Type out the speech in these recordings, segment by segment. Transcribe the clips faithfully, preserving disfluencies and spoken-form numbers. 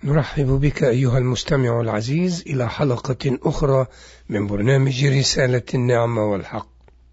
نرحب بك أيها المستمع العزيز إلى حلقة أخرى من برنامج رسالة النعمة والحق.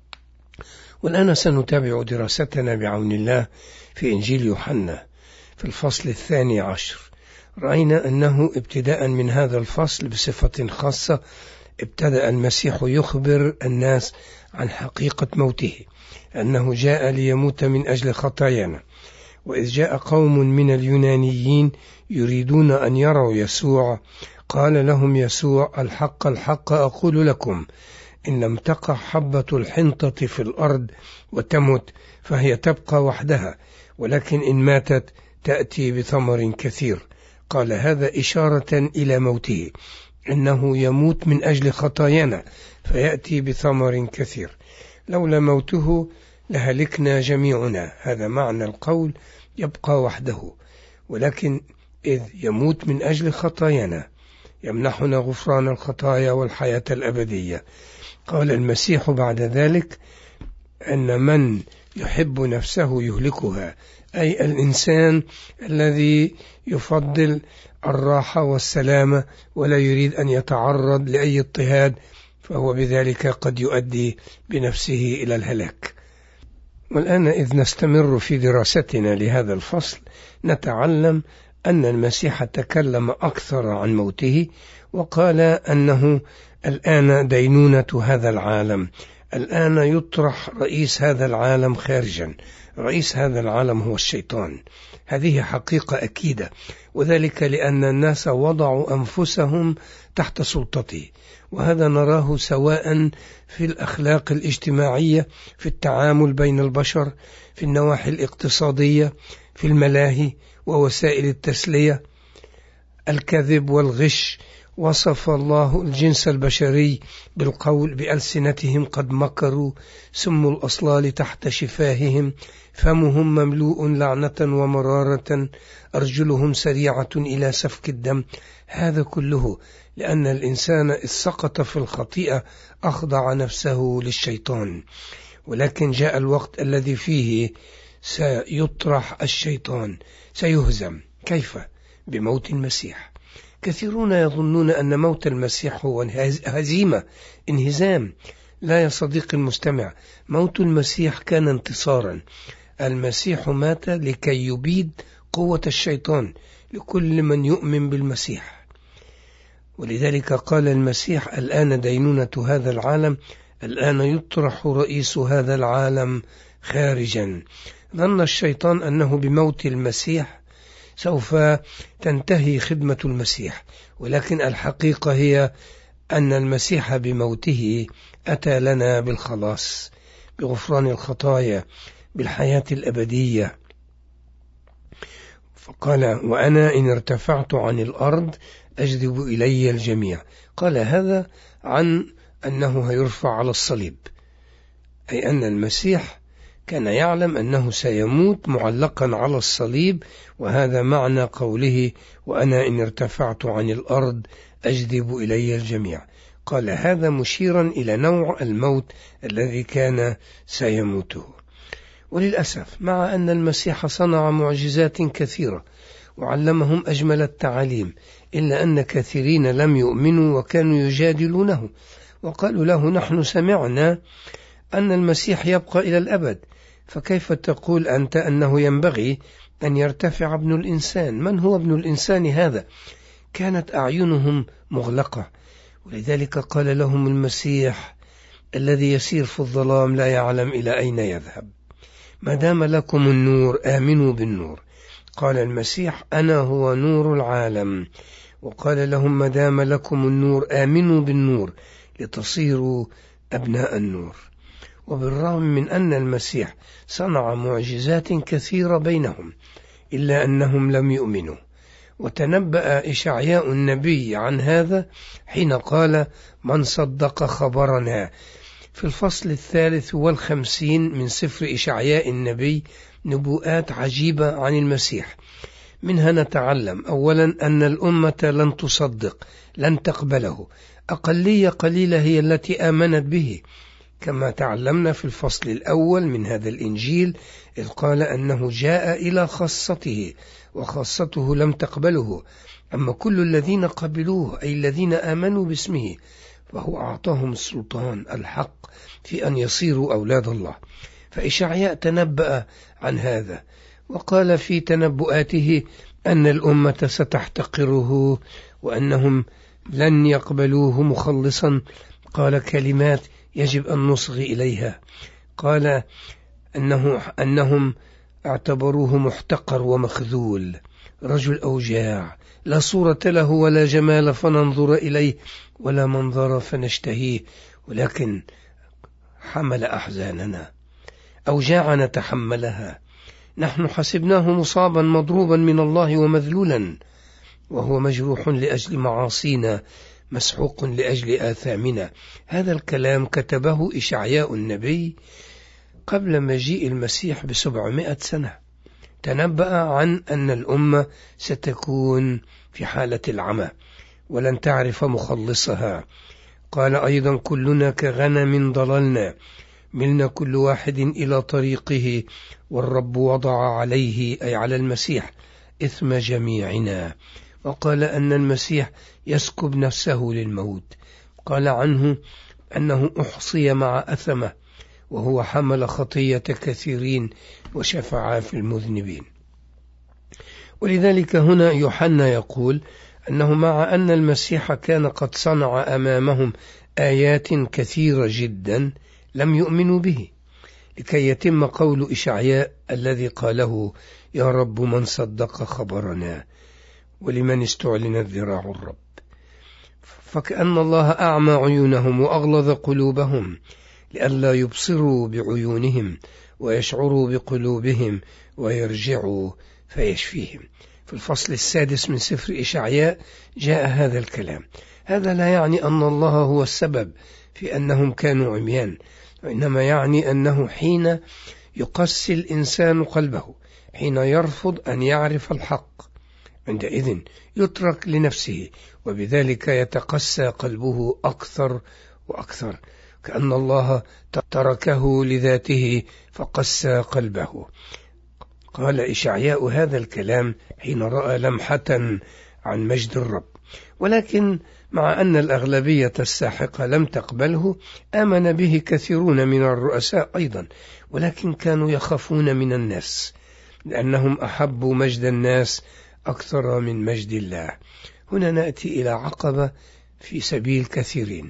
والآن سنتابع دراستنا بعون الله في إنجيل يوحنا في الفصل الثاني عشر. رأينا أنه ابتداء من هذا الفصل بصفة خاصة ابتدأ المسيح يخبر الناس عن حقيقة موته، أنه جاء ليموت من أجل خطايانا. وإذ جاء قوم من اليونانيين يريدون أن يروا يسوع، قال لهم يسوع: الحق الحق أقول لكم، إن لم تقع حبة الحنطة في الأرض وتمت فهي تبقى وحدها، ولكن إن ماتت تأتي بثمر كثير. قال هذا إشارة إلى موته، إنه يموت من أجل خطايانا فيأتي بثمر كثير. لولا موته لهلكنا جميعنا، هذا معنى القول يبقى وحده، ولكن إذ يموت من أجل خطايانا يمنحنا غفران الخطايا والحياة الأبدية. قال المسيح بعد ذلك أن من يحب نفسه يهلكها، أي الإنسان الذي يفضل الراحة والسلامة ولا يريد أن يتعرض لأي اضطهاد، فهو بذلك قد يؤدي بنفسه إلى الهلاك. والآن إذ نستمر في دراستنا لهذا الفصل نتعلم أن المسيح تكلم أكثر عن موته، وقال أنه الآن دينونة هذا العالم، الآن يطرح رئيس هذا العالم خارجا. رئيس هذا العالم هو الشيطان، هذه حقيقة أكيدة، وذلك لأن الناس وضعوا أنفسهم تحت سلطته، وهذا نراه سواء في الأخلاق الاجتماعية، في التعامل بين البشر، في النواحي الاقتصادية، في الملاهي ووسائل التسلية، الكذب والغش. وصف الله الجنس البشري بالقول: بألسنتهم قد مكروا، سم الأصلال تحت شفاههم، فمهم مملوء لعنة ومرارة، أرجلهم سريعة إلى سفك الدم. هذا كله لأن الإنسان إذ سقط في الخطيئة أخضع نفسه للشيطان، ولكن جاء الوقت الذي فيه سيطرح الشيطان، سيهزم. كيف؟ بموت المسيح. كثيرون يظنون أن موت المسيح هو هزيمة، انهزام. لا يا صديقي المستمع، موت المسيح كان انتصارا. المسيح مات لكي يبيد قوة الشيطان لكل من يؤمن بالمسيح، ولذلك قال المسيح: الآن دينونة هذا العالم، الآن يطرح رئيس هذا العالم خارجا. ظن الشيطان أنه بموت المسيح سوف تنتهي خدمة المسيح، ولكن الحقيقة هي أن المسيح بموته أتى لنا بالخلاص، بغفران الخطايا، بالحياة الأبدية. فقال: وأنا إن ارتفعت عن الأرض أجذب إلي الجميع. قال هذا عن أنه هيرفع على الصليب، أي أن المسيح كان يعلم أنه سيموت معلقا على الصليب، وهذا معنى قوله: وأنا إن ارتفعت عن الأرض أجذب إلي الجميع. قال هذا مشيرا إلى نوع الموت الذي كان سيموته. وللأسف مع أن المسيح صنع معجزات كثيرة وعلمهم أجمل التعاليم، إلا أن كثيرين لم يؤمنوا وكانوا يجادلونه، وقالوا له: نحن سمعنا أن المسيح يبقى إلى الأبد، فكيف تقول أنت أنه ينبغي أن يرتفع ابن الإنسان؟ من هو ابن الإنسان هذا؟ كانت أعينهم مغلقة، ولذلك قال لهم المسيح: الذي يسير في الظلام لا يعلم إلى أين يذهب. ما دام لكم النور آمنوا بالنور. قال المسيح: أنا هو نور العالم. وقال لهم: ما دام لكم النور آمنوا بالنور لتصيروا أبناء النور. وبالرغم من أن المسيح صنع معجزات كثيرة بينهم، إلا أنهم لم يؤمنوا. وتنبأ إشعياء النبي عن هذا حين قال: من صدق خبرنا. في الفصل الثالث والخمسين من سفر إشعياء النبي نبوءات عجيبة عن المسيح. منها نتعلم أولا أن الأمة لن تصدق، لن تقبله، أقلية قليلة هي التي آمنت به، كما تعلمنا في الفصل الأول من هذا الإنجيل، إذ قال أنه جاء إلى خاصته وخاصته لم تقبله، أما كل الذين قبلوه أي الذين آمنوا باسمه فهو أعطاهم السلطان الحق في أن يصيروا أولاد الله. فإشعياء تنبأ عن هذا وقال في تنبؤاته أن الأمة ستحتقره وأنهم لن يقبلوه مخلصا. قال كلمات يجب أن نصغي إليها، قال أنه أنهم اعتبروه محتقر ومخذول، رجل أوجاع، لا صورة له ولا جمال فننظر إليه ولا منظر فنشتهيه، ولكن حمل أحزاننا، أوجاعنا تحملها، نحن حسبناه مصابا مضروبا من الله ومذلولا، وهو مجروح لأجل معاصينا مسحوق لأجل آثامنا. هذا الكلام كتبه إشعياء النبي قبل مجيء المسيح بسبعمائة سنة، تنبأ عن أن الأمة ستكون في حالة العمى ولن تعرف مخلصها. قال أيضا كلنا كغنم ضللنا، ملنا كل واحد إلى طريقه، والرب وضع عليه أي على المسيح إثم جميعنا. وقال أن المسيح يسكب نفسه للموت، قال عنه أنه أحصي مع أثمه، وهو حمل خطية كثيرين وشفع في المذنبين. ولذلك هنا يوحنا يقول أنه مع أن المسيح كان قد صنع أمامهم آيات كثيرة جدا لم يؤمنوا به، لكي يتم قول إشعياء الذي قاله يا رب من صدق خبرنا ولمن استعلنت ذراع الرب. فكأن الله أعمى عيونهم وأغلظ قلوبهم لئلا يبصروا بعيونهم ويشعروا بقلوبهم ويرجعوا فيشفيهم. في الفصل السادس من سفر إشعياء جاء هذا الكلام. هذا لا يعني أن الله هو السبب في أنهم كانوا عميان، وإنما يعني أنه حين يقسي الإنسان قلبه، حين يرفض أن يعرف الحق، عندئذ يترك لنفسه، وبذلك يتقسى قلبه أكثر وأكثر، كأن الله تركه لذاته فقسى قلبه. قال إشعياء هذا الكلام حين رأى لمحة عن مجد الرب. ولكن مع أن الأغلبية الساحقة لم تقبله، آمن به كثيرون من الرؤساء أيضا، ولكن كانوا يخافون من الناس لأنهم أحبوا مجد الناس أكثر من مجد الله. هنا نأتي إلى عقبة في سبيل كثيرين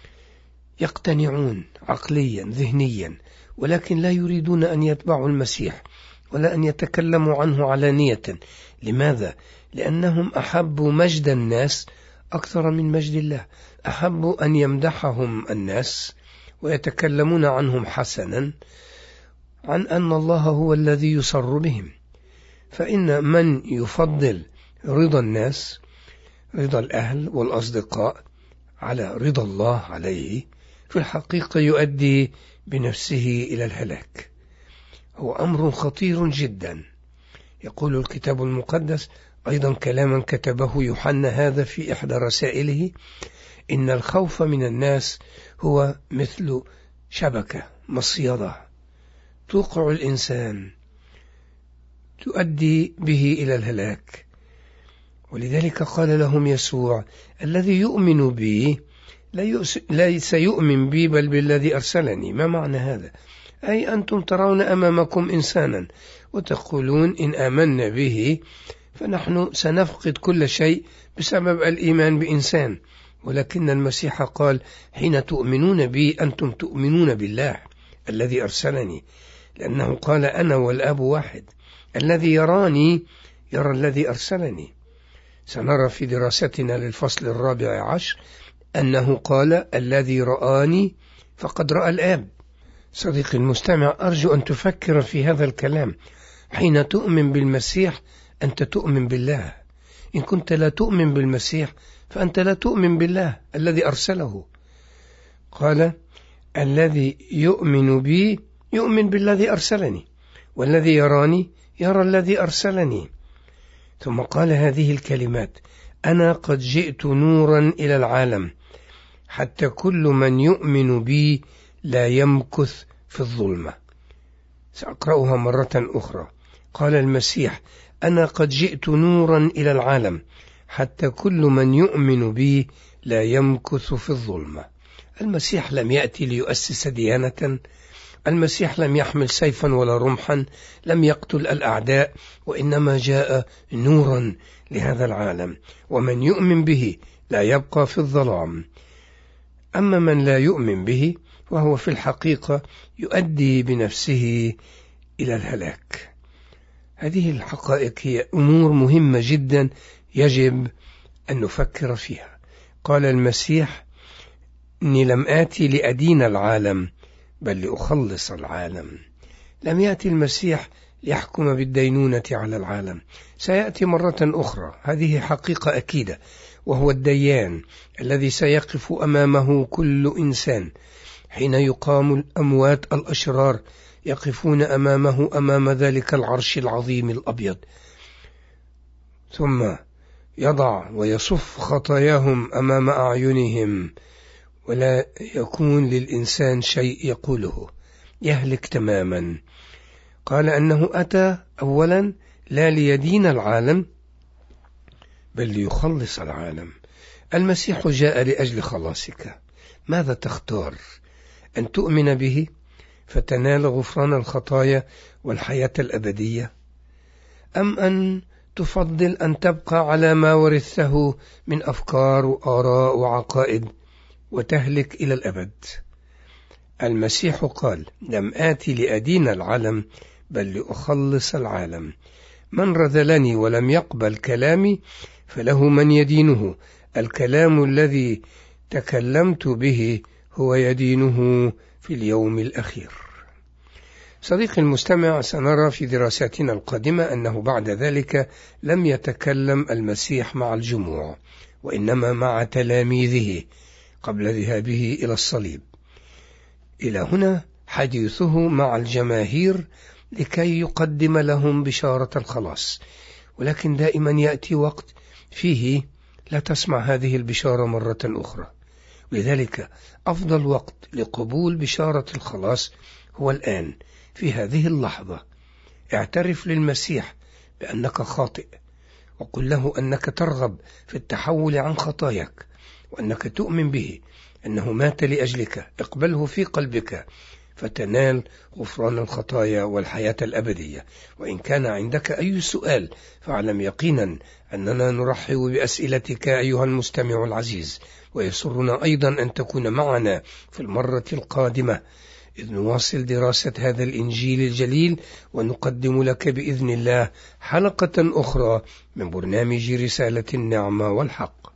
يقتنعون عقليا ذهنيا، ولكن لا يريدون أن يتبعوا المسيح ولا أن يتكلموا عنه علانية. لماذا؟ لأنهم أحبوا مجد الناس أكثر من مجد الله، أحبوا أن يمدحهم الناس ويتكلمون عنهم حسنا عن أن الله هو الذي يسر بهم. فإن من يفضل رضا الناس، رضا الأهل والأصدقاء، على رضا الله عليه، في الحقيقة يؤدي بنفسه إلى الهلاك. هو أمر خطير جدا. يقول الكتاب المقدس أيضا كلاما كتبه يوحنا هذا في إحدى رسائله: إن الخوف من الناس هو مثل شبكة مصيدة توقع الإنسان، تؤدي به إلى الهلاك. ولذلك قال لهم يسوع: الذي يؤمن بي ليس يؤمن بي بل بالذي أرسلني. ما معنى هذا؟ أي أنتم ترون أمامكم إنسانا وتقولون إن آمنا به فنحن سنفقد كل شيء بسبب الإيمان بإنسان، ولكن المسيح قال: حين تؤمنون بي أنتم تؤمنون بالله الذي أرسلني، لأنه قال: أنا والآب واحد، الذي يراني يرى الذي أرسلني. سنرى في دراستنا للفصل الرابع عشر أنه قال: الذي رآني فقد رأى الآب. صديقي المستمع، أرجو أن تفكر في هذا الكلام. حين تؤمن بالمسيح أنت تؤمن بالله. إن كنت لا تؤمن بالمسيح فأنت لا تؤمن بالله الذي أرسله. قال: الذي يؤمن بي يؤمن بالذي أرسلني، والذي يراني يرى الذي أرسلني. ثم قال هذه الكلمات: أنا قد جئت نورا إلى العالم حتى كل من يؤمن بي لا يمكث في الظلمة. سأقرأها مرة أخرى. قال المسيح: أنا قد جئت نورا إلى العالم حتى كل من يؤمن بي لا يمكث في الظلمة. المسيح لم يأتي ليؤسس ديانة، المسيح لم يحمل سيفا ولا رمحا، لم يقتل الأعداء، وإنما جاء نورا لهذا العالم، ومن يؤمن به لا يبقى في الظلام. أما من لا يؤمن به وهو في الحقيقة يؤدي بنفسه إلى الهلاك. هذه الحقائق هي أمور مهمة جدا يجب أن نفكر فيها. قال المسيح: إني لم آتي لأدين العالم بل لأخلص العالم. لم يأتي المسيح ليحكم بالدينونة على العالم، سيأتي مرة أخرى، هذه حقيقة أكيدة، وهو الديان الذي سيقف أمامه كل إنسان حين يقام الأموات الأشرار يقفون أمامه أمام ذلك العرش العظيم الأبيض، ثم يضع ويصف خطاياهم أمام أعينهم، ولا يكون للإنسان شيء يقوله، يهلك تماما. قال أنه أتى أولا لا ليدين العالم بل ليخلص العالم. المسيح جاء لأجل خلاصك. ماذا تختار؟ أن تؤمن به فتنال غفران الخطايا والحياة الأبدية، أم أن تفضل أن تبقى على ما ورثته من أفكار وآراء وعقائد وتهلك إلى الأبد؟ المسيح قال: لم آتي لأدين العالم بل لأخلص العالم. من رذلني ولم يقبل كلامي فله من يدينه. الكلام الذي تكلمت به هو يدينه في اليوم الأخير. صديقي المستمع، سنرى في دراساتنا القادمة أنه بعد ذلك لم يتكلم المسيح مع الجموع، وإنما مع تلاميذه قبل ذهابه إلى الصليب. إلى هنا حديثه مع الجماهير لكي يقدم لهم بشارة الخلاص، ولكن دائما يأتي وقت فيه لا تسمع هذه البشارة مرة أخرى، ولذلك أفضل وقت لقبول بشارة الخلاص هو الآن، في هذه اللحظة. اعترف للمسيح بأنك خاطئ، وقل له أنك ترغب في التحول عن خطاياك، وأنك تؤمن به أنه مات لأجلك. اقبله في قلبك فتنال غفران الخطايا والحياة الأبدية. وإن كان عندك أي سؤال فاعلم يقينا أننا نرحب بأسئلتك أيها المستمع العزيز، ويسرنا أيضا أن تكون معنا في المرة القادمة إذ نواصل دراسة هذا الإنجيل الجليل، ونقدم لك بإذن الله حلقة أخرى من برنامج رسالة النعمة والحق.